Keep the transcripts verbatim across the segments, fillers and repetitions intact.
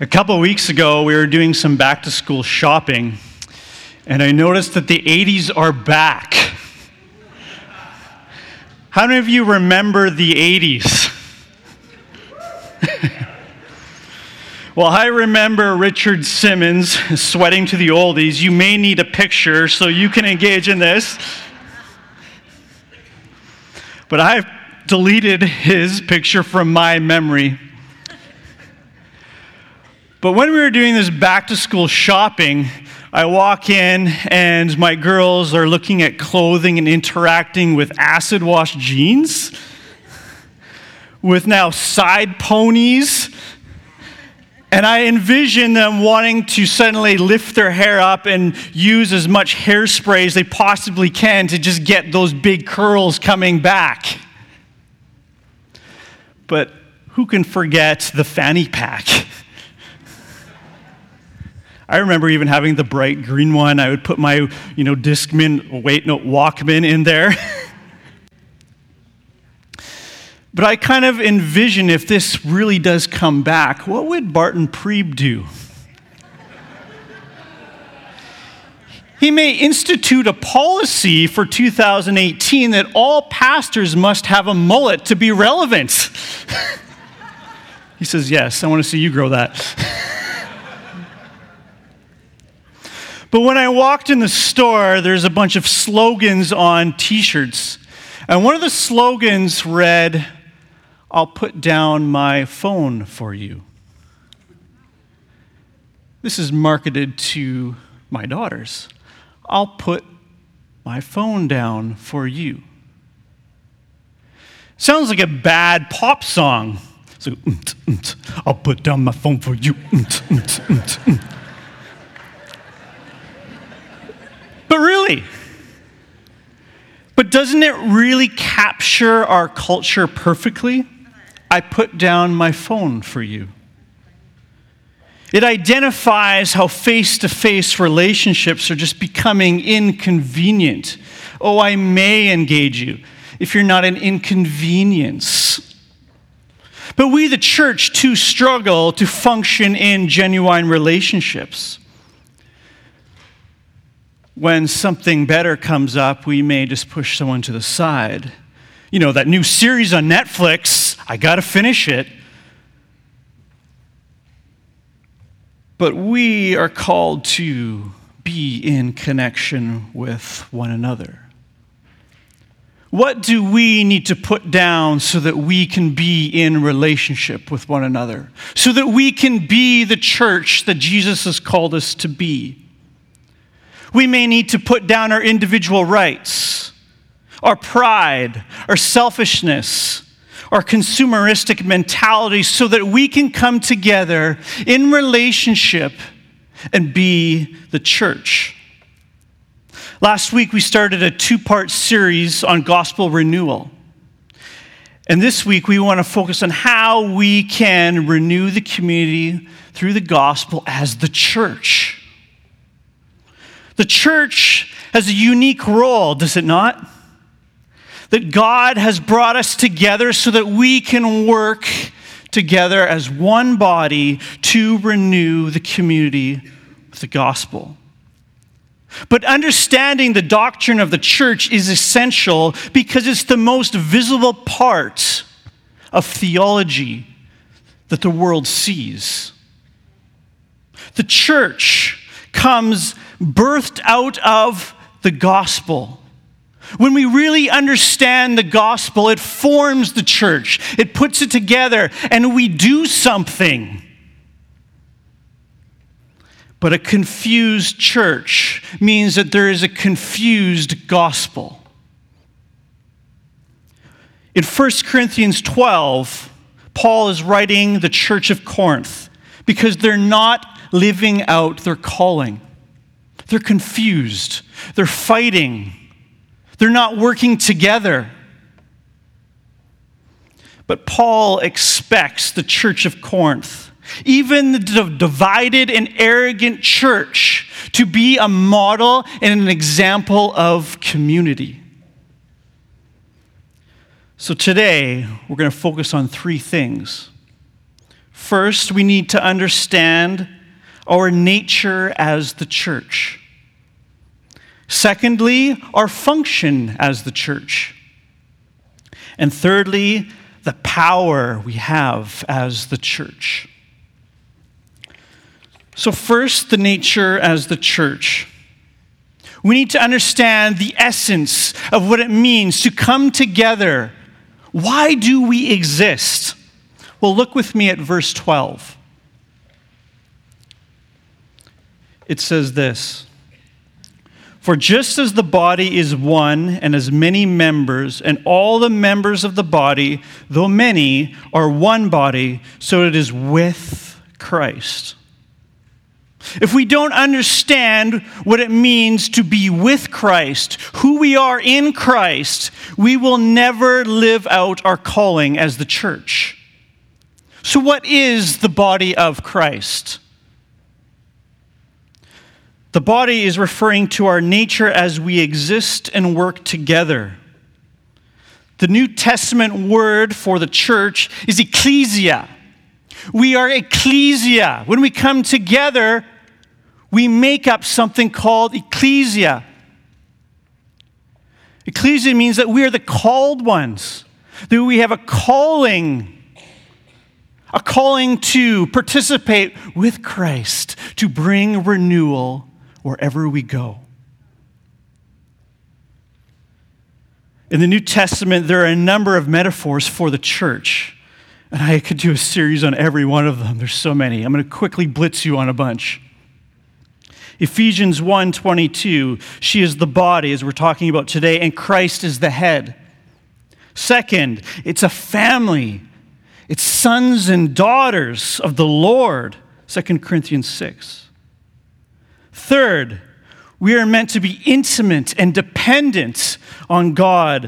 A couple weeks ago, we were doing some back-to-school shopping, and I noticed that the eighties are back. How many of you remember the eighties? Well, I remember Richard Simmons sweating to the oldies. You may need a picture so you can engage in this. But I've deleted his picture from my memory. But when we were doing this back-to-school shopping, I walk in and my girls are looking at clothing and interacting with acid-wash jeans, with now side ponies, and I envision them wanting to suddenly lift their hair up and use as much hairspray as they possibly can to just get those big curls coming back. But who can forget the fanny pack? I remember even having the bright green one. I would put my, you know, Discman, wait, no, Walkman in there. But I kind of envision if this really does come back, what would Barton Preeb do? He may institute a policy for two thousand eighteen that all pastors must have a mullet to be relevant. He says, yes, I want to see you grow that. But when I walked in the store, there's a bunch of slogans on t-shirts. And one of the slogans read, "I'll put down my phone for you." This is marketed to my daughters. "I'll put my phone down for you." Sounds like a bad pop song. So, mm, mm, "I'll put down my phone for you." Mm, mm, mm, mm. But really, but doesn't it really capture our culture perfectly? I put down my phone for you. It identifies how face-to-face relationships are just becoming inconvenient. Oh, I may engage you if you're not an inconvenience. But we, the church, too, struggle to function in genuine relationships. When something better comes up, we may just push someone to the side. You know, that new series on Netflix, I got to finish it. But we are called to be in connection with one another. What do we need to put down so that we can be in relationship with one another? So that we can be the church that Jesus has called us to be? We may need to put down our individual rights, our pride, our selfishness, our consumeristic mentality so that we can come together in relationship and be the church. Last week, we started a two-part series on gospel renewal. And this week, we want to focus on how we can renew the community through the gospel as the church. The church has a unique role, does it not? That God has brought us together so that we can work together as one body to renew the community with the gospel. But understanding the doctrine of the church is essential because it's the most visible part of theology that the world sees. The church comes birthed out of the gospel. When we really understand the gospel, it forms the church. It puts it together, and we do something. But a confused church means that there is a confused gospel. In First Corinthians twelve, Paul is writing the church of Corinth because they're not living out their calling. They're confused. They're fighting. They're not working together. But Paul expects the church of Corinth, even the divided and arrogant church, to be a model and an example of community. So today, we're going to focus on three things. First, we need to understand our nature as the church. Secondly, our function as the church. And thirdly, the power we have as the church. So first, the nature as the church. We need to understand the essence of what it means to come together. Why do we exist? Well, look with me at verse twelve. It says this: "For just as the body is one and has many members, and all the members of the body, though many, are one body, so it is with Christ." If we don't understand what it means to be with Christ, who we are in Christ, we will never live out our calling as the church. So what is the body of Christ? The body is referring to our nature as we exist and work together. The New Testament word for the church is ecclesia. We are ecclesia. When we come together, we make up something called ecclesia. Ecclesia means that we are the called ones, that we have a calling, a calling to participate with Christ, to bring renewal wherever we go. In the New Testament, there are a number of metaphors for the church, and I could do a series on every one of them. There's so many. I'm going to quickly blitz you on a bunch. Ephesians one twenty-two, she is the body, as we're talking about today, and Christ is the head. Second, it's a family. It's sons and daughters of the Lord, Second Corinthians six. Third, we are meant to be intimate and dependent on God.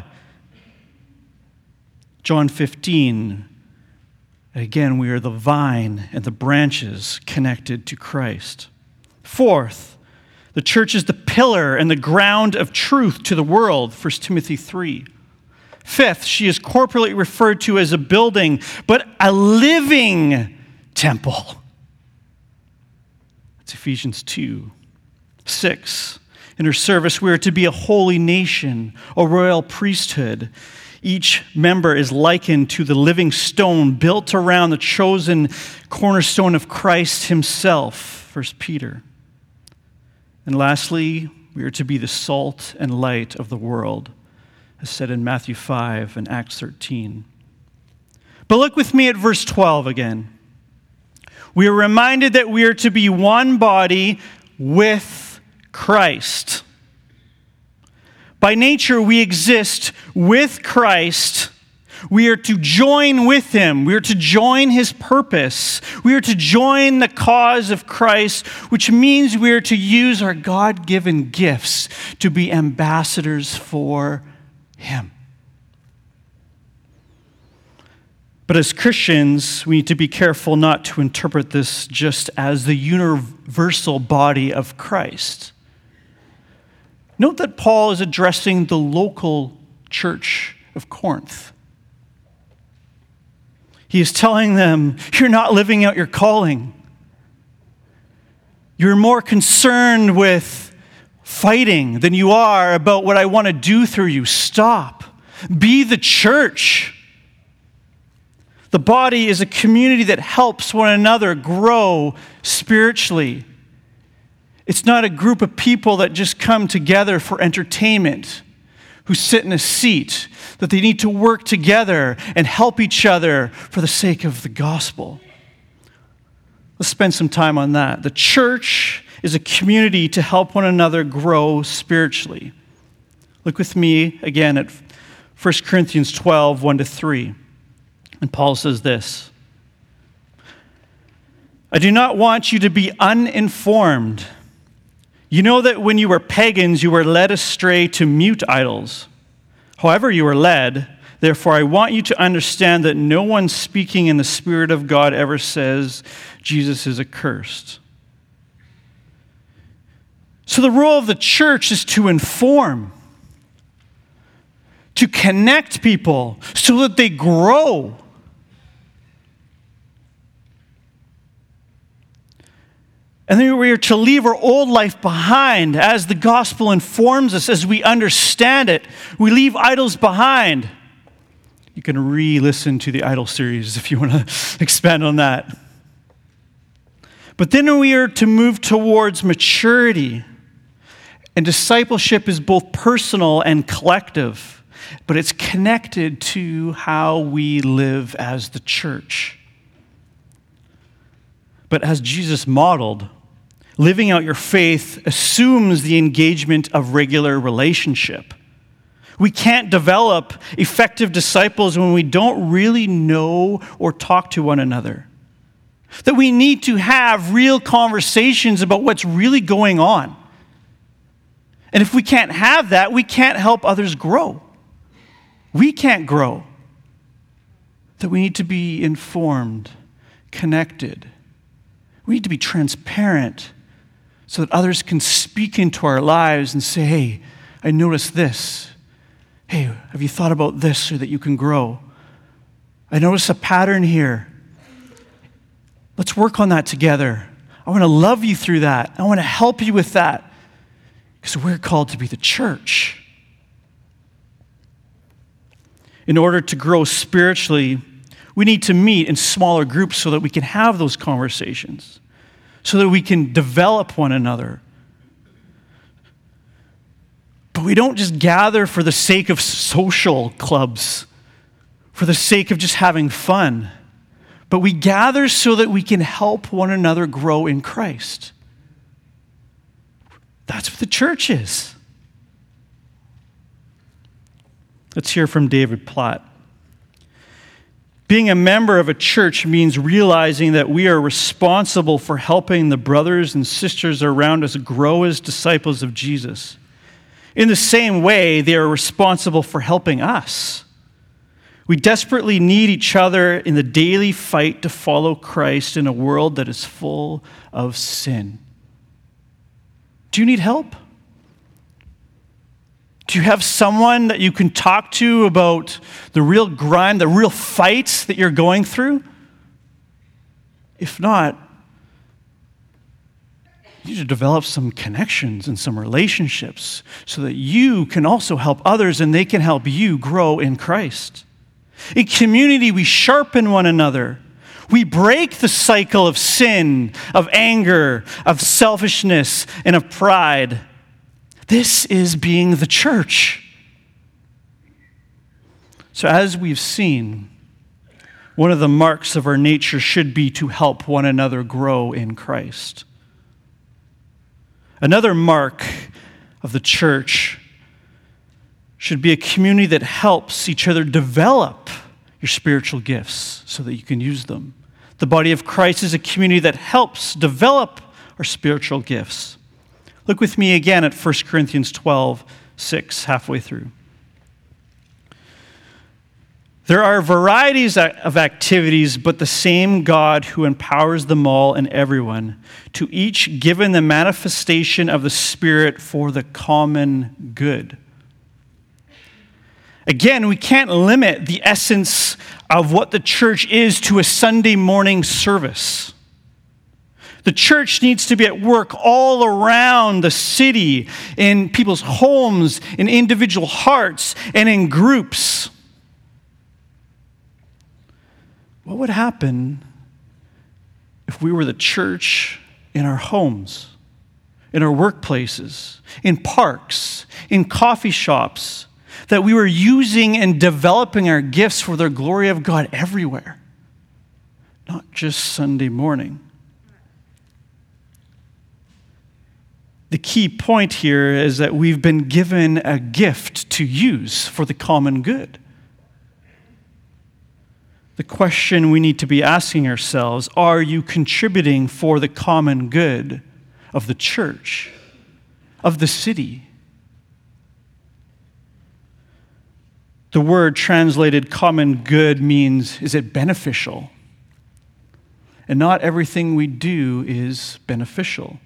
John fifteen. Again, we are the vine and the branches connected to Christ. Fourth, the church is the pillar and the ground of truth to the world, First Timothy three. Fifth, she is corporately referred to as a building, but a living temple. That's Ephesians two. Six, in her service, we are to be a holy nation, a royal priesthood. Each member is likened to the living stone built around the chosen cornerstone of Christ himself, First Peter. And lastly, we are to be the salt and light of the world, as said in Matthew five and Acts thirteen. But look with me at verse twelve again. We are reminded that we are to be one body with Christ. By nature, we exist with Christ. We are to join with him. We are to join his purpose. We are to join the cause of Christ, which means we are to use our God-given gifts to be ambassadors for him. But as Christians, we need to be careful not to interpret this just as the universal body of Christ. Note that Paul is addressing the local church of Corinth. He is telling them, you're not living out your calling. You're more concerned with fighting than you are about what I want to do through you. Stop. Be the church. The body is a community that helps one another grow spiritually. It's not a group of people that just come together for entertainment, who sit in a seat, that they need to work together and help each other for the sake of the gospel. Let's spend some time on that. The church is a community to help one another grow spiritually. Look with me again at First Corinthians twelve, one to three. And Paul says this: I do not want you to be uninformed. You know that when you were pagans, you were led astray to mute idols. However you were led, therefore I want you to understand that no one speaking in the Spirit of God ever says Jesus is accursed. So the role of the church is to inform, to connect people so that they grow. And then we are to leave our old life behind as the gospel informs us, as we understand it. We leave idols behind. You can re-listen to the idol series if you want to expand on that. But then we are to move towards maturity. And discipleship is both personal and collective, but it's connected to how we live as the church. But as Jesus modeled, living out your faith assumes the engagement of regular relationship. We can't develop effective disciples when we don't really know or talk to one another. That we need to have real conversations about what's really going on. And if we can't have that, we can't help others grow. We can't grow. That we need to be informed, connected. We need to be transparent so that others can speak into our lives and say, hey, I noticed this. Hey, have you thought about this so that you can grow? I notice a pattern here. Let's work on that together. I want to love you through that. I want to help you with that. Because we're called to be the church. In order to grow spiritually, we need to meet in smaller groups so that we can have those conversations, so that we can develop one another. But we don't just gather for the sake of social clubs, for the sake of just having fun, but we gather so that we can help one another grow in Christ. That's what the church is. Let's hear from David Platt. Being a member of a church means realizing that we are responsible for helping the brothers and sisters around us grow as disciples of Jesus. In the same way, they are responsible for helping us. We desperately need each other in the daily fight to follow Christ in a world that is full of sin. Do you need help? Do you have someone that you can talk to about the real grind, the real fights that you're going through? If not, you need to develop some connections and some relationships so that you can also help others and they can help you grow in Christ. In community, we sharpen one another. We break the cycle of sin, of anger, of selfishness, and of pride. This is being the church. So as we've seen, one of the marks of our nature should be to help one another grow in Christ. Another mark of the church should be a community that helps each other develop your spiritual gifts so that you can use them. The body of Christ is a community that helps develop our spiritual gifts. Look with me again at First Corinthians twelve, six, halfway through. There are varieties of activities, but the same God who empowers them all and everyone, to each given the manifestation of the Spirit for the common good. Again, we can't limit the essence of what the church is to a Sunday morning service. The church needs to be at work all around the city, in people's homes, in individual hearts, and in groups. What would happen if we were the church in our homes, in our workplaces, in parks, in coffee shops, that we were using and developing our gifts for the glory of God everywhere, not just Sunday morning? The key point here is that we've been given a gift to use for the common good. The question we need to be asking ourselves, are you contributing for the common good of the church, of the city? The word translated common good means, is it beneficial? And not everything we do is beneficial.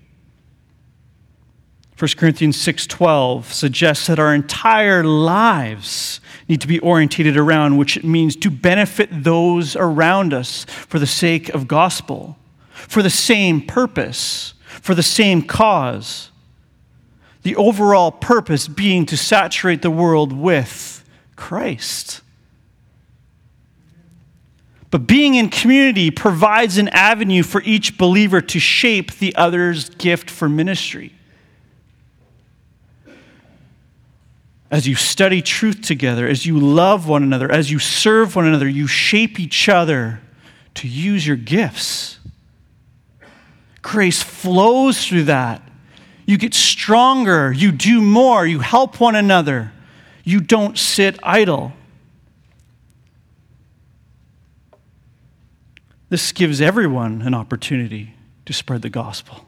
First Corinthians six twelve suggests that our entire lives need to be orientated around, which it means to benefit those around us for the sake of gospel, for the same purpose, for the same cause. The overall purpose being to saturate the world with Christ. But being in community provides an avenue for each believer to shape the other's gift for ministry. As you study truth together, as you love one another, as you serve one another, you shape each other to use your gifts. Grace flows through that. You get stronger, you do more, you help one another. You don't sit idle. This gives everyone an opportunity to spread the gospel.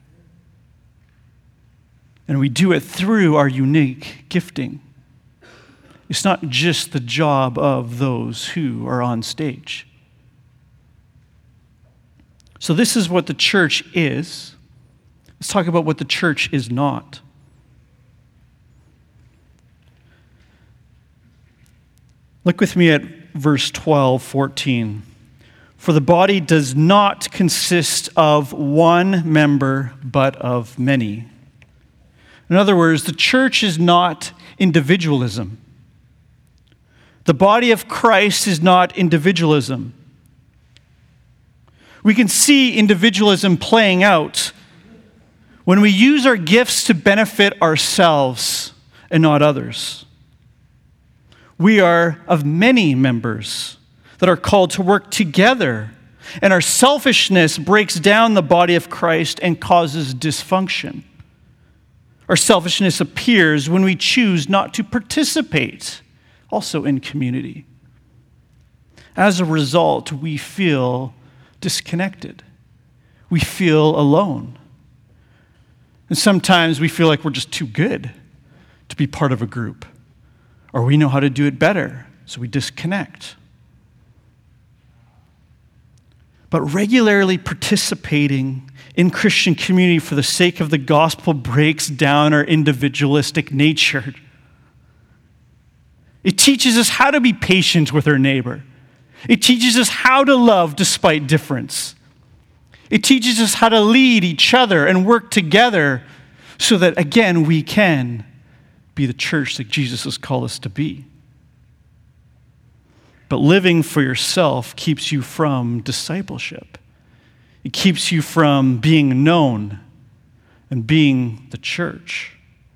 And we do it through our unique gifting. It's not just the job of those who are on stage. So this is what the church is. Let's talk about what the church is not. Look with me at verse twelve, fourteen. For the body does not consist of one member, but of many. In other words, the church is not individualism. The body of Christ is not individualism. We can see individualism playing out when we use our gifts to benefit ourselves and not others. We are of many members that are called to work together, and our selfishness breaks down the body of Christ and causes dysfunction. Our selfishness appears when we choose not to participate also in community. As a result, we feel disconnected. We feel alone. And sometimes we feel like we're just too good to be part of a group, or we know how to do it better, so we disconnect. But regularly participating in Christian community for the sake of the gospel breaks down our individualistic nature. It teaches us how to be patient with our neighbor. It teaches us how to love despite difference. It teaches us how to lead each other and work together so that, again, we can be the church that Jesus has called us to be. But living for yourself keeps you from discipleship. It keeps you from being known and being the church.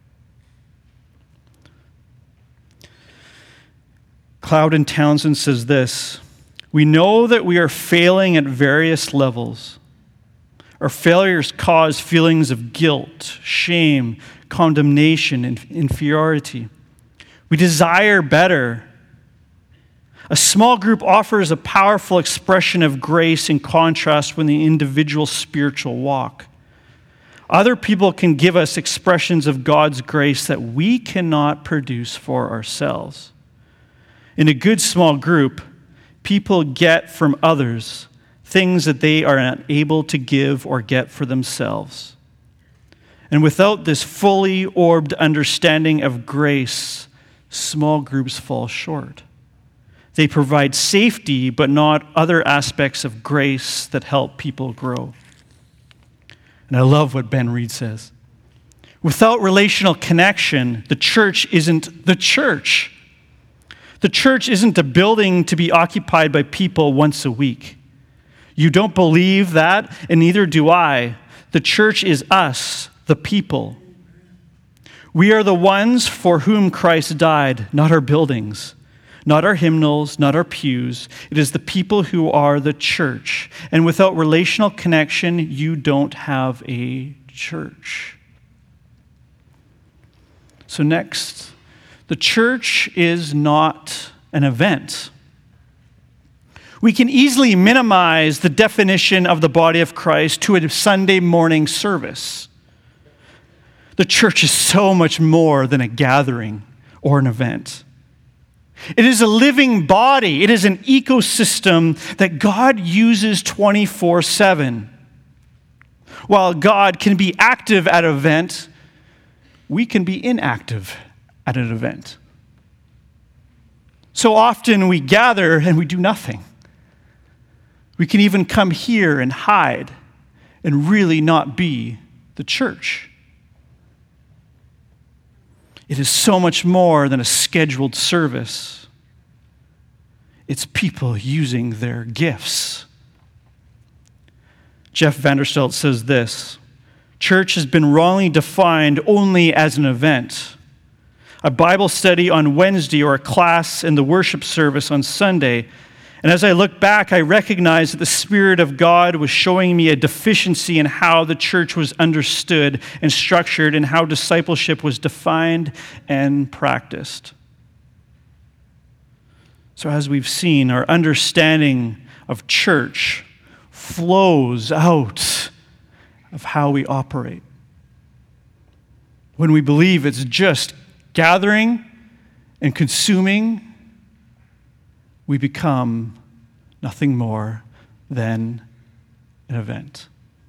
Cloud Townsend says this: we know that we are failing at various levels. Our failures cause feelings of guilt, shame, condemnation, and inferiority. We desire better. A small group offers a powerful expression of grace in contrast with the individual spiritual walk. Other people can give us expressions of God's grace that we cannot produce for ourselves. In a good small group, people get from others things that they are unable to give or get for themselves. And without this fully orbed understanding of grace, small groups fall short. They provide safety, but not other aspects of grace that help people grow. And I love what Ben Reed says. Without relational connection, the church isn't the church. The church isn't a building to be occupied by people once a week. You don't believe that, and neither do I. The church is us, the people. We are the ones for whom Christ died, not our buildings. Not our hymnals, not our pews. It is the people who are the church. And without relational connection, you don't have a church. So next, the church is not an event. We can easily minimize the definition of the body of Christ to a Sunday morning service. The church is so much more than a gathering or an event. It is a living body. It is an ecosystem that God uses twenty-four seven. While God can be active at an event, we can be inactive at an event. So often we gather and we do nothing. We can even come here and hide and really not be the church. It is so much more than a scheduled service. It's people using their gifts. Jeff Vanderstelt says this: church has been wrongly defined only as an event. A Bible study on Wednesday or a class in the worship service on Sunday. And as I look back, I recognize that the Spirit of God was showing me a deficiency in how the church was understood and structured and how discipleship was defined and practiced. So as we've seen, our understanding of church flows out of how we operate. When we believe it's just gathering and consuming, we become nothing more than an event.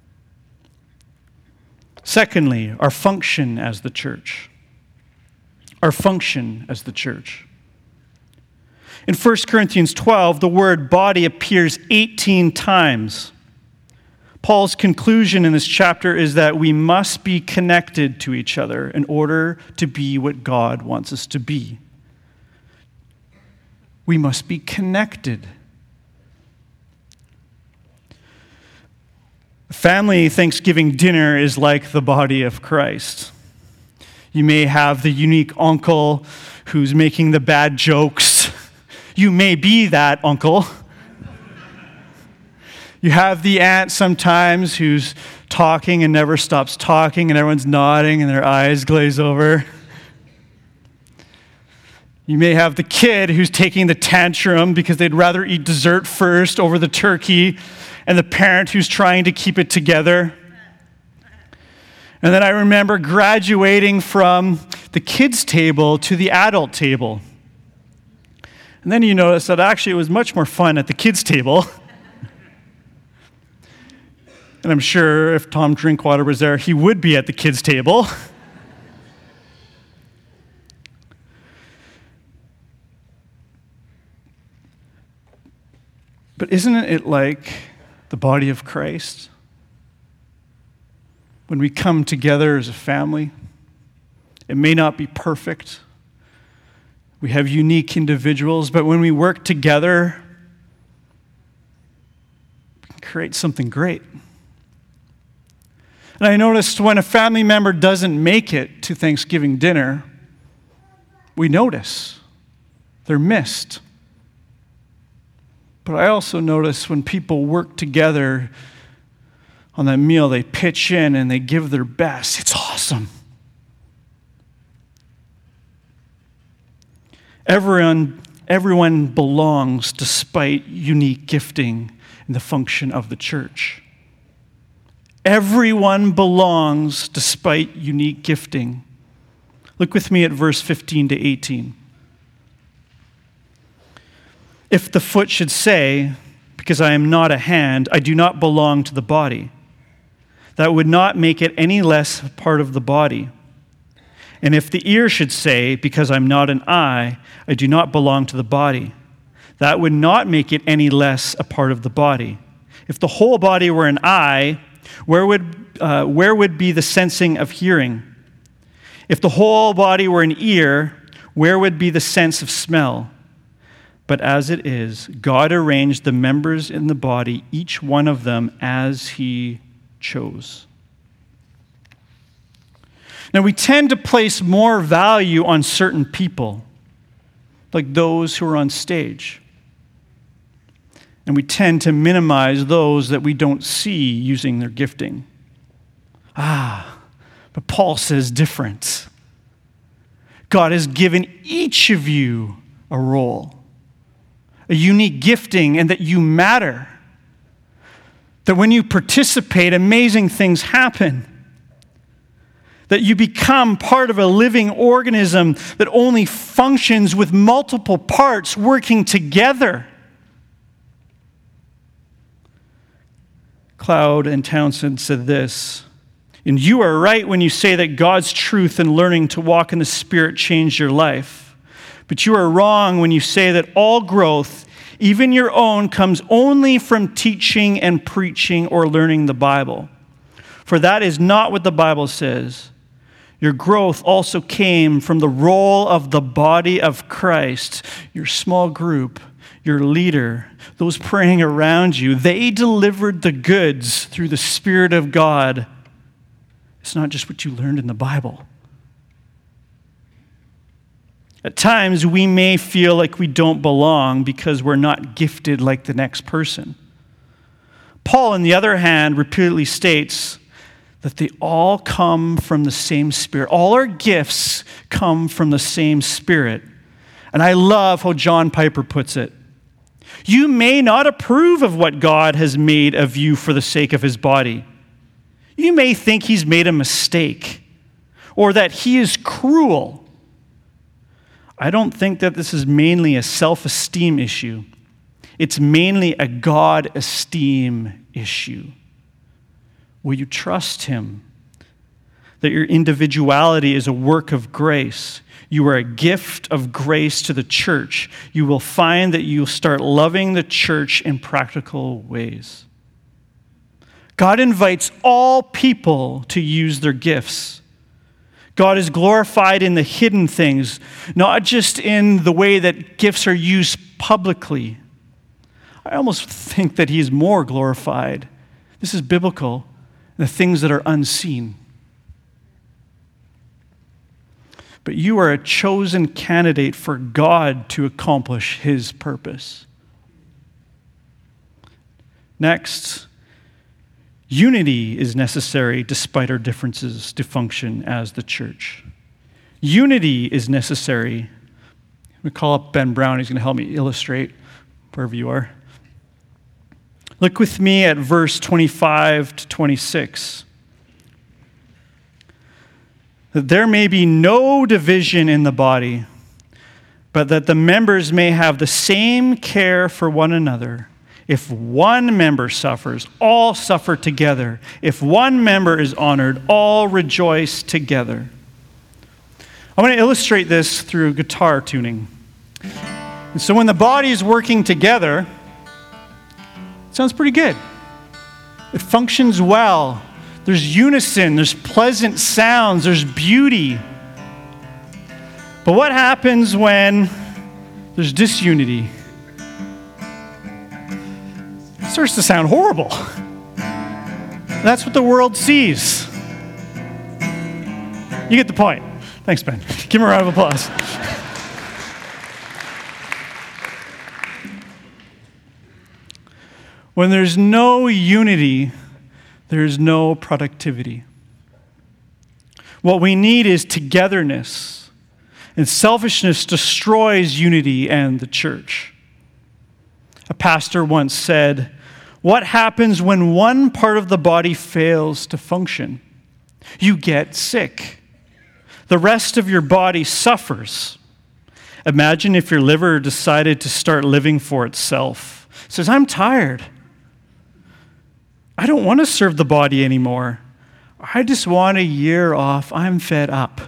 Secondly, our function as the church. Our function as the church. In First Corinthians twelve, the word body appears eighteen times. Paul's conclusion in this chapter is that we must be connected to each other in order to be what God wants us to be. We must be connected. Family Thanksgiving dinner is like the body of Christ. You may have the unique uncle who's making the bad jokes. You may be that uncle. You have the aunt sometimes who's talking and never stops talking, and everyone's nodding and their eyes glaze over. You may have the kid who's taking the tantrum because they'd rather eat dessert first over the turkey, and the parent who's trying to keep it together. And then I remember graduating from the kids' table to the adult table. And then you notice that actually it was much more fun at the kids' table. And I'm sure if Tom Drinkwater was there, he would be at the kids' table. But isn't it like the body of Christ? When we come together as a family, it may not be perfect. We have unique individuals, but when we work together, we can create something great. And I noticed when a family member doesn't make it to Thanksgiving dinner, we notice they're missed. But I also notice when people work together on that meal, they pitch in and they give their best. It's awesome. Everyone, everyone belongs despite unique gifting in the function of the church. Everyone belongs despite unique gifting. Look with me at verse fifteen to eighteen. If the foot should say, because I am not a hand, I do not belong to the body, that would not make it any less a part of the body. And if the ear should say, because I'm not an eye, I do not belong to the body, that would not make it any less a part of the body. If the whole body were an eye, where would, uh, where would be the sensing of hearing? If the whole body were an ear, where would be the sense of smell? But as it is, God arranged the members in the body, each one of them as he chose. Now, we tend to place more value on certain people, like those who are on stage. And we tend to minimize those that we don't see using their gifting. Ah, but Paul says different. God has given each of you a role, a unique gifting, and that you matter. That when you participate, amazing things happen. That you become part of a living organism that only functions with multiple parts working together. Cloud and Townsend said this, and you are right when you say that God's truth and learning to walk in the Spirit changed your life. But you are wrong when you say that all growth, even your own, comes only from teaching and preaching or learning the Bible. For that is not what the Bible says. Your growth also came from the role of the body of Christ, your small group, your leader, those praying around you. They delivered the goods through the Spirit of God. It's not just what you learned in the Bible. At times, we may feel like we don't belong because we're not gifted like the next person. Paul, on the other hand, repeatedly states that they all come from the same Spirit. All our gifts come from the same Spirit. And I love how John Piper puts it. You may not approve of what God has made of you for the sake of his body. You may think he's made a mistake or that he is cruel. I don't think that this is mainly a self-esteem issue. It's mainly a God-esteem issue. Will you trust him? That your individuality is a work of grace. You are a gift of grace to the church. You will find that you'll start loving the church in practical ways. God invites all people to use their gifts. God is glorified in the hidden things, not just in the way that gifts are used publicly. I almost think that he is more glorified. This is biblical. The things that are unseen. But you are a chosen candidate for God to accomplish his purpose. Next, unity is necessary despite our differences to function as the church. Unity is necessary. I'm going to call up Ben Brown. He's going to help me illustrate wherever you are. Look with me at verse twenty-five to twenty-six. That there may be no division in the body, but that the members may have the same care for one another. If one member suffers, all suffer together. If one member is honored, all rejoice together. I want to illustrate this through guitar tuning. And so when the body is working together, it sounds pretty good. It functions well. There's unison, there's pleasant sounds, there's beauty. But what happens when there's disunity? It starts to sound horrible. That's what the world sees. You get the point. Thanks, Ben. Give him a round of applause. When there's no unity, there's no productivity. What we need is togetherness, and selfishness destroys unity and the church. A pastor once said, "What happens when one part of the body fails to function? You get sick. The rest of your body suffers. Imagine if your liver decided to start living for itself. It says, I'm tired. I don't want to serve the body anymore. I just want a year off. I'm fed up.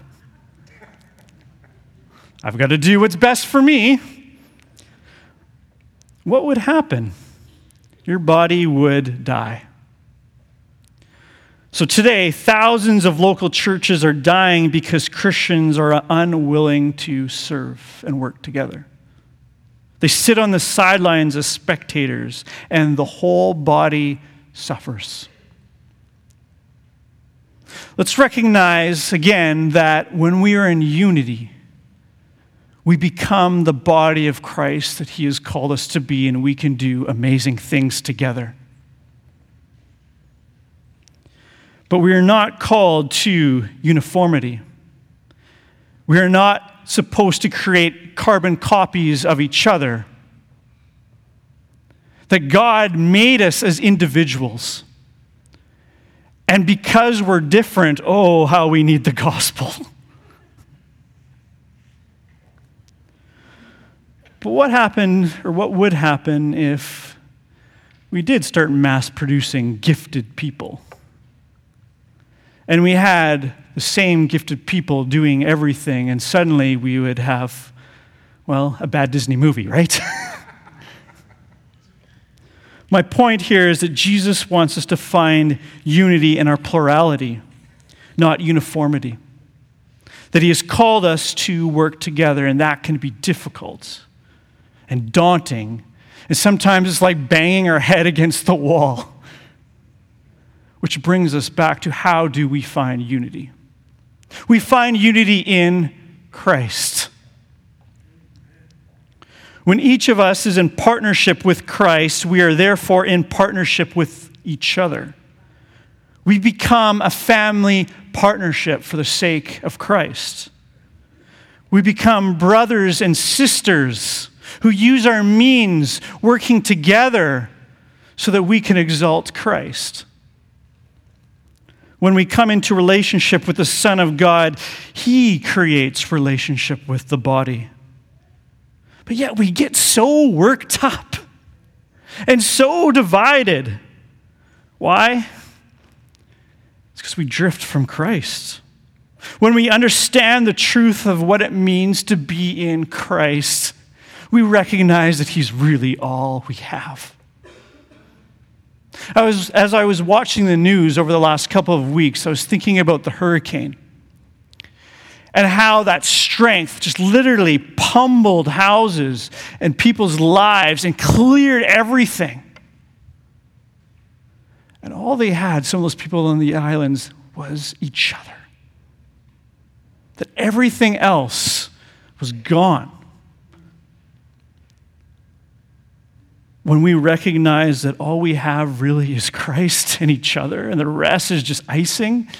I've got to do what's best for me." What would happen? Your body would die. So today, thousands of local churches are dying because Christians are unwilling to serve and work together. They sit on the sidelines as spectators, and the whole body suffers. Let's recognize again that when we are in unity, we become the body of Christ that he has called us to be, and we can do amazing things together. But we are not called to uniformity. We are not supposed to create carbon copies of each other. That God made us as individuals. And because we're different, oh, how we need the gospel. But what happened, or what would happen if we did start mass producing gifted people? And we had the same gifted people doing everything, and suddenly we would have, well, a bad Disney movie, right? My point here is that Jesus wants us to find unity in our plurality, not uniformity. That he has called us to work together, and that can be difficult and daunting. And sometimes it's like banging our head against the wall. Which brings us back to, how do we find unity? We find unity in Christ. When each of us is in partnership with Christ, we are therefore in partnership with each other. We become a family partnership for the sake of Christ. We become brothers and sisters who use our means working together so that we can exalt Christ. When we come into relationship with the Son of God, he creates relationship with the body. But yet we get so worked up and so divided. Why? It's because we drift from Christ. When we understand the truth of what it means to be in Christ, we recognize that he's really all we have. I was, as I was watching the news over the last couple of weeks, I was thinking about the hurricane and how that strength just literally pummeled houses and people's lives and cleared everything. And all they had, some of those people on the islands, was each other. That everything else was gone. When we recognize that all we have really is Christ and each other, and the rest is just icing,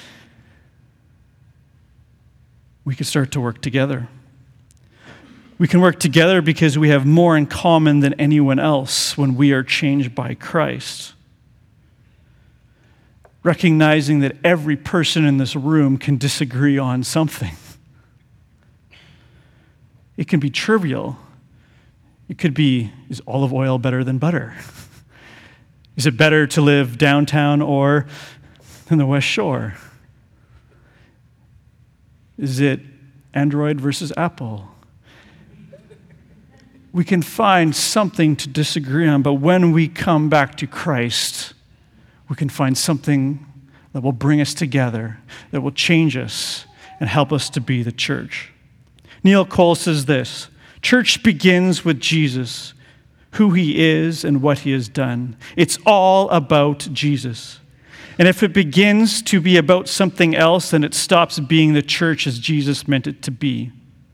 we can start to work together. We can work together because we have more in common than anyone else when we are changed by Christ. Recognizing that every person in this room can disagree on something. It can be trivial. It could be, is olive oil better than butter? Is it better to live downtown or in the West Shore? Is it Android versus Apple? We can find something to disagree on, but when we come back to Christ, we can find something that will bring us together, that will change us and help us to be the church. Neil Cole says this: church begins with Jesus, who he is and what he has done. It's all about Jesus. And if it begins to be about something else, then it stops being the church as Jesus meant it to be.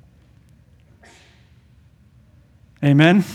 Amen?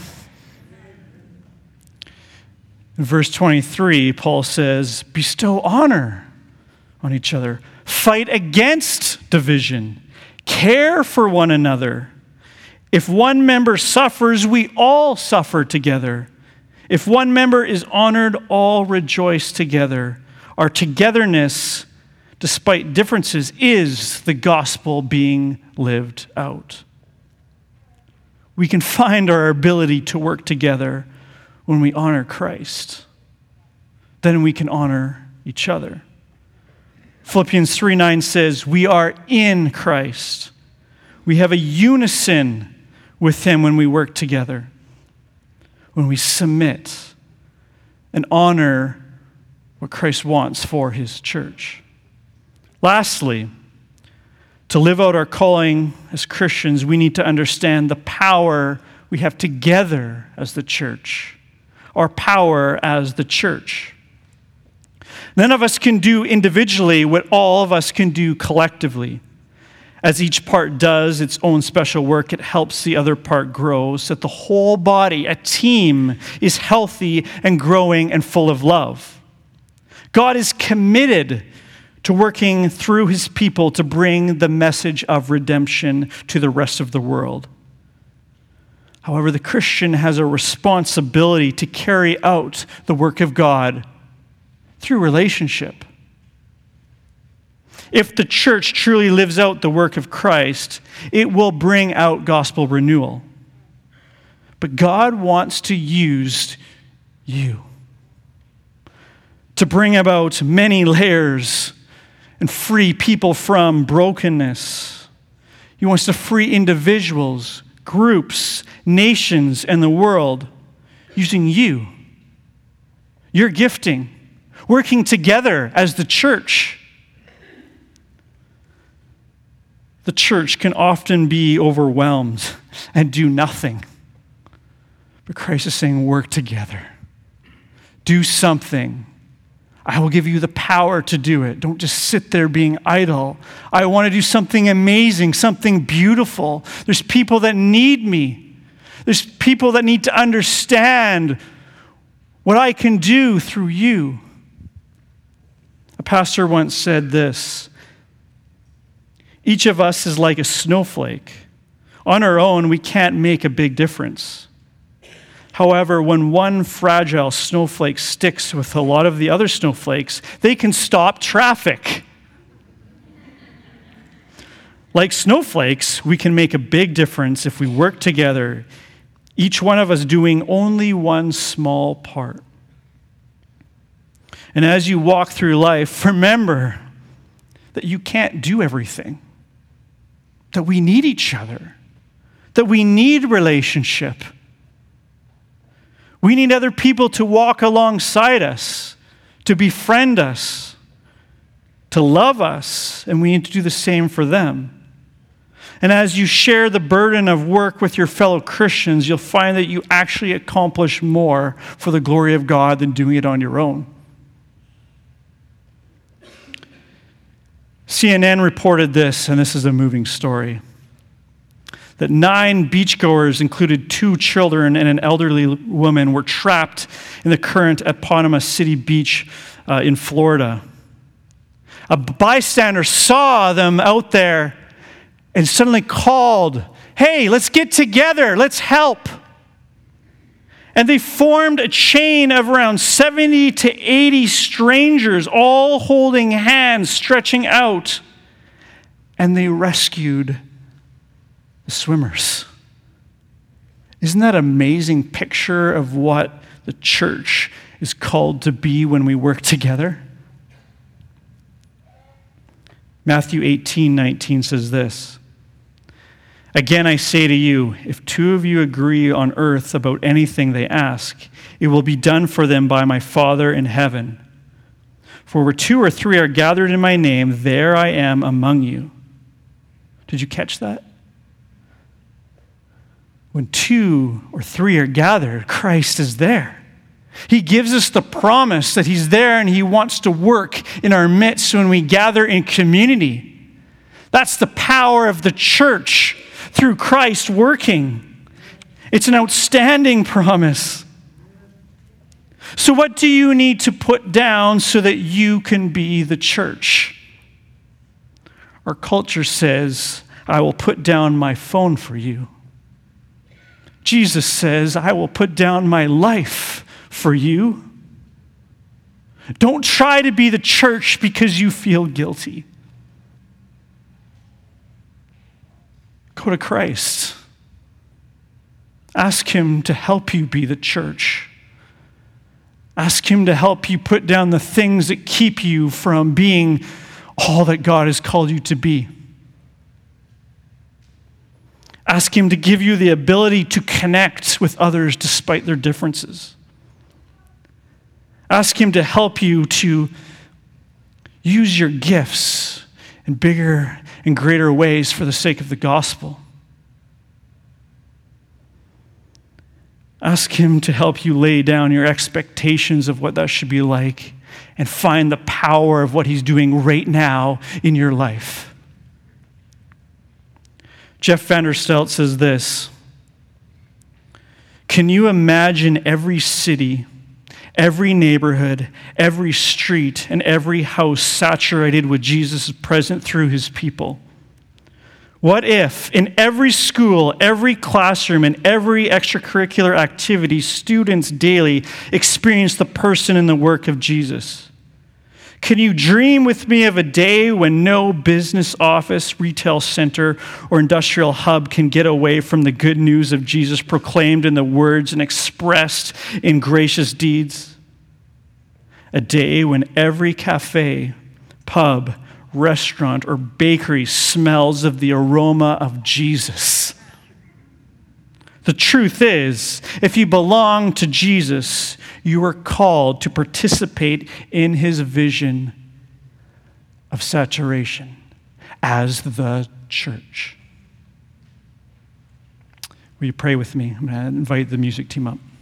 In verse twenty-three, Paul says, bestow honor on each other. Fight against division. Care for one another. If one member suffers, we all suffer together. If one member is honored, all rejoice together. Our togetherness, despite differences, is the gospel being lived out. We can find our ability to work together when we honor Christ. Then we can honor each other. Philippians three nine says, we are in Christ. We have a unison with him when we work together, when we submit and honor what Christ wants for his church. Lastly, to live out our calling as Christians, we need to understand the power we have together as the church, our power as the church. None of us can do individually what all of us can do collectively. As each part does its own special work, it helps the other part grow so that the whole body, a team, is healthy and growing and full of love. God is committed to working through his people to bring the message of redemption to the rest of the world. However, the Christian has a responsibility to carry out the work of God through relationship. If the church truly lives out the work of Christ, it will bring out gospel renewal. But God wants to use you to bring about many layers and free people from brokenness. He wants to free individuals, groups, nations, and the world using you. your gifting, working together as the church. The church can often be overwhelmed and do nothing. But Christ is saying, work together. Do something. I will give you the power to do it. Don't just sit there being idle. I want to do something amazing, something beautiful. There's people that need me. There's people that need to understand what I can do through you. A pastor once said this: each of us is like a snowflake. On our own, we can't make a big difference. However, when one fragile snowflake sticks with a lot of the other snowflakes, they can stop traffic. Like snowflakes, we can make a big difference if we work together, each one of us doing only one small part. And as you walk through life, remember that you can't do everything, that we need each other, that we need relationship. We need other people to walk alongside us, to befriend us, to love us, and we need to do the same for them. And as you share the burden of work with your fellow Christians, you'll find that you actually accomplish more for the glory of God than doing it on your own. C N N reported this, and this is a moving story, that nine beachgoers, included two children and an elderly woman, were trapped in the current at Panama City Beach uh, in Florida. A bystander saw them out there and suddenly called, "Hey, let's get together, let's help." And they formed a chain of around seventy to eighty strangers, all holding hands, stretching out, and they rescued the swimmers. Isn't that an amazing picture of what the church is called to be when we work together? Matthew eighteen nineteen says this: "Again I say to you, if two of you agree on earth about anything they ask, it will be done for them by my Father in heaven. For where two or three are gathered in my name, there I am among you." Did you catch that? When two or three are gathered, Christ is there. He gives us the promise that he's there and he wants to work in our midst when we gather in community. That's the power of the church through Christ working. It's an outstanding promise. So what do you need to put down so that you can be the church? Our culture says, "I will put down my phone for you." Jesus says, "I will put down my life for you." Don't try to be the church because you feel guilty. Go to Christ. Ask him to help you be the church. Ask him to help you put down the things that keep you from being all that God has called you to be. Ask him to give you the ability to connect with others despite their differences. Ask him to help you to use your gifts in bigger and greater ways for the sake of the gospel. Ask him to help you lay down your expectations of what that should be like and find the power of what he's doing right now in your life. Jeff Vanderstelt says this: "Can you imagine every city, every neighborhood, every street, and every house saturated with Jesus present through his people? What if in every school, every classroom, and every extracurricular activity, students daily experience the person and the work of Jesus? Can you dream with me of a day when no business office, retail center, or industrial hub can get away from the good news of Jesus proclaimed in the words and expressed in gracious deeds? A day when every cafe, pub, restaurant, or bakery smells of the aroma of Jesus. The truth is, if you belong to Jesus, you are called to participate in his vision of saturation as the church. Will you pray with me? I'm going to invite the music team up.